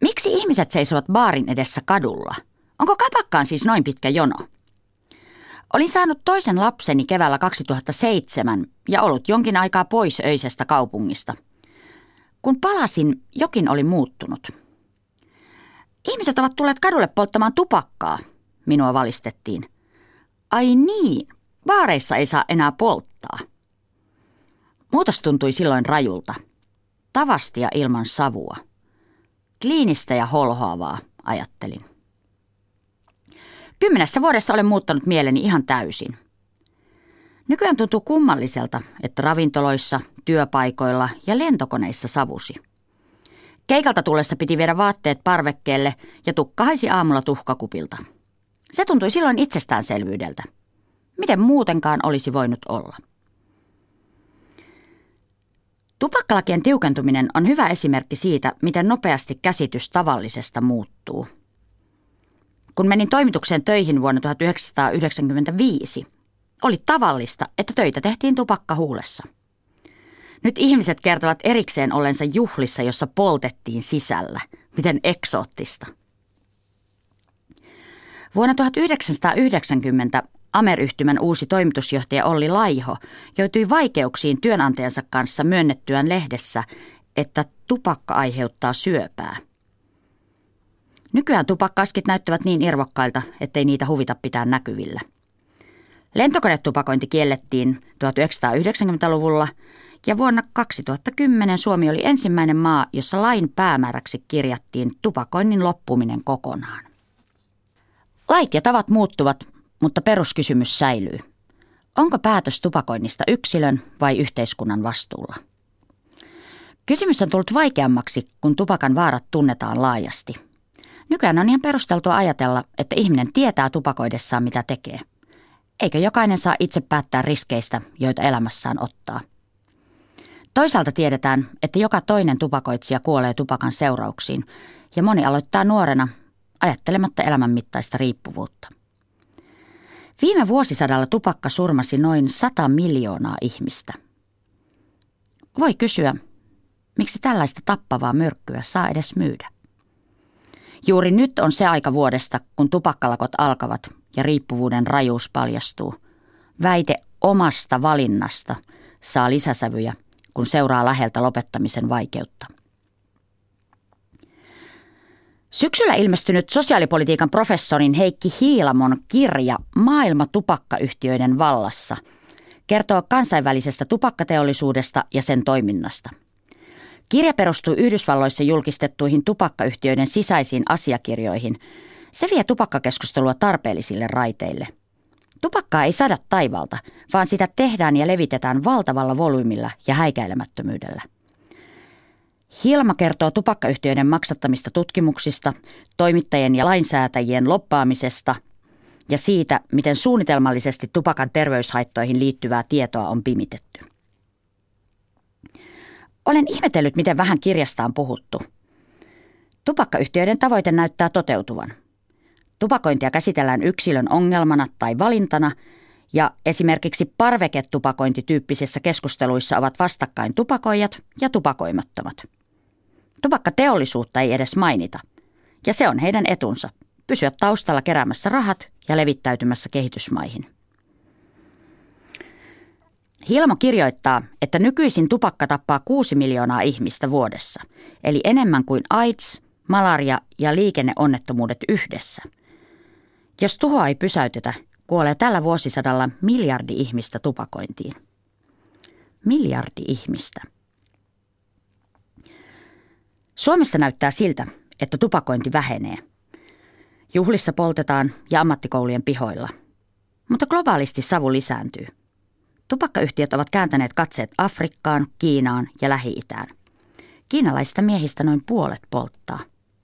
Miksi ihmiset seisovat baarin edessä kadulla? Onko kapakkaan siis noin pitkä jono? Olin saanut toisen lapseni keväällä 2007 ja ollut jonkin aikaa pois öisestä kaupungista. Kun palasin, jokin oli muuttunut. Ihmiset ovat tulleet kadulle polttamaan tupakkaa, minua valistettiin. Ai niin, baareissa ei saa enää polttaa. Muutos tuntui silloin rajulta. Tavastia ilman savua. Kliinistä ja holhoavaa, ajattelin. 10 vuodessa olen muuttanut mieleni ihan täysin. Nykyään tuntuu kummalliselta, että ravintoloissa, työpaikoilla ja lentokoneissa savusi. Keikalta tullessa piti viedä vaatteet parvekkeelle ja tukka haisi aamulla tuhkakupilta. Se tuntui silloin itsestäänselvyydeltä. Miten muutenkaan olisi voinut olla? Tupakkalakien tiukentuminen on hyvä esimerkki siitä, miten nopeasti käsitys tavallisesta muuttuu. Kun menin toimitukseen töihin vuonna 1995, oli tavallista, että töitä tehtiin tupakkahuulessa. Nyt ihmiset kertovat erikseen ollensa juhlissa, jossa poltettiin sisällä. Miten eksoottista. Vuonna 1990 Amer-yhtymän uusi toimitusjohtaja Olli Laiho joutui vaikeuksiin työnantajansa kanssa myönnettyään lehdessä, että tupakka aiheuttaa syöpää. Nykyään tupakka-askit näyttävät niin irvokkailta, ettei niitä huvita pitää näkyvillä. Lentokonetupakointi kiellettiin 1990-luvulla ja vuonna 2010 Suomi oli ensimmäinen maa, jossa lain päämääräksi kirjattiin tupakoinnin loppuminen kokonaan. Lait ja tavat muuttuvat, mutta peruskysymys säilyy. Onko päätös tupakoinnista yksilön vai yhteiskunnan vastuulla? Kysymys on tullut vaikeammaksi, kun tupakan vaarat tunnetaan laajasti. Nykyään on ihan perusteltua ajatella, että ihminen tietää tupakoidessaan mitä tekee. Eikö jokainen saa itse päättää riskeistä, joita elämässään ottaa? Toisaalta tiedetään, että joka toinen tupakoitsija kuolee tupakan seurauksiin ja moni aloittaa nuorena ajattelematta elämänmittaista riippuvuutta. Viime vuosisadalla tupakka surmasi noin 100 miljoonaa ihmistä. Voi kysyä, miksi tällaista tappavaa myrkkyä saa edes myydä? Juuri nyt on se aika vuodesta, kun tupakkalakot alkavat ja riippuvuuden rajuus paljastuu. Väite omasta valinnasta saa lisäsävyjä, kun seuraa läheltä lopettamisen vaikeutta. Syksyllä ilmestynyt sosiaalipolitiikan professorin Heikki Hiilamon kirja Maailma tupakkayhtiöiden vallassa kertoo kansainvälisestä tupakkateollisuudesta ja sen toiminnasta. Kirja perustuu Yhdysvalloissa julkistettuihin tupakkayhtiöiden sisäisiin asiakirjoihin. Se vie tupakkakeskustelua tarpeellisille raiteille. Tupakkaa ei sada taivaalta, vaan sitä tehdään ja levitetään valtavalla volyymilla ja häikäilemättömyydellä. Hilma kertoo tupakkayhtiöiden maksattamista tutkimuksista, toimittajien ja lainsäätäjien lobbaamisesta ja siitä, miten suunnitelmallisesti tupakan terveyshaittoihin liittyvää tietoa on pimitetty. Olen ihmetellyt, miten vähän kirjasta on puhuttu. Tupakkayhtiöiden tavoite näyttää toteutuvan. Tupakointia käsitellään yksilön ongelmana tai valintana, ja esimerkiksi parveketupakointityyppisissä keskusteluissa ovat vastakkain tupakoijat ja tupakoimattomat. Tupakkateollisuutta ei edes mainita, ja se on heidän etunsa, pysyä taustalla keräämässä rahat ja levittäytymässä kehitysmaihin. Hilmo kirjoittaa, että nykyisin tupakka tappaa 6 miljoonaa ihmistä vuodessa, eli enemmän kuin AIDS, malaria ja liikenneonnettomuudet yhdessä. Jos tuhoa ei pysäytetä, kuolee tällä vuosisadalla 1 miljardi ihmistä tupakointiin. 1 miljardi ihmistä. Suomessa näyttää siltä, että tupakointi vähenee. Juhlissa poltetaan ja ammattikoulujen pihoilla. Mutta globaalisti savu lisääntyy. Tupakkayhtiöt ovat kääntäneet katseet Afrikkaan, Kiinaan ja Lähi-itään. Kiinalaisista miehistä noin puolet polttaa.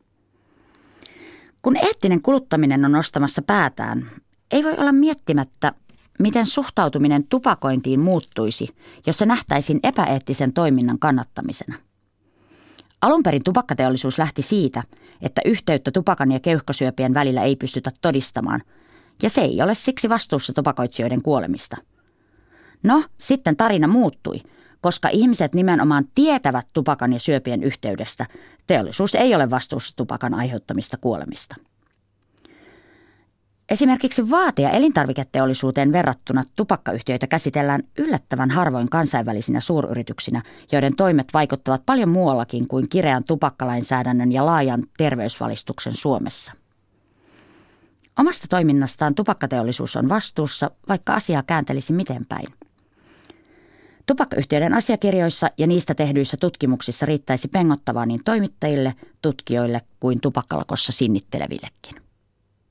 Kun eettinen kuluttaminen on nostamassa päätään, ei voi olla miettimättä, miten suhtautuminen tupakointiin muuttuisi, jos se nähtäisiin epäeettisen toiminnan kannattamisena. Alun perin tupakkateollisuus lähti siitä, että yhteyttä tupakan ja keuhkosyöpien välillä ei pystytä todistamaan, ja se ei ole siksi vastuussa tupakoitsijoiden kuolemista. No, sitten tarina muuttui, Koska ihmiset nimenomaan tietävät tupakan ja syöpien yhteydestä, teollisuus ei ole vastuussa tupakan aiheuttamista kuolemista. Esimerkiksi vaate- ja elintarviketeollisuuteen verrattuna tupakkayhtiöitä käsitellään yllättävän harvoin kansainvälisinä suuryrityksinä, joiden toimet vaikuttavat paljon muuallakin kuin kireän tupakkalainsäädännön ja laajan terveysvalistuksen Suomessa. Omasta toiminnastaan tupakkateollisuus on vastuussa, vaikka asiaa kääntelisi miten päin. Tupakkayhtiöiden asiakirjoissa ja niistä tehdyissä tutkimuksissa riittäisi pengottavaa niin toimittajille, tutkijoille kuin tupakkalakossa sinnittelevillekin.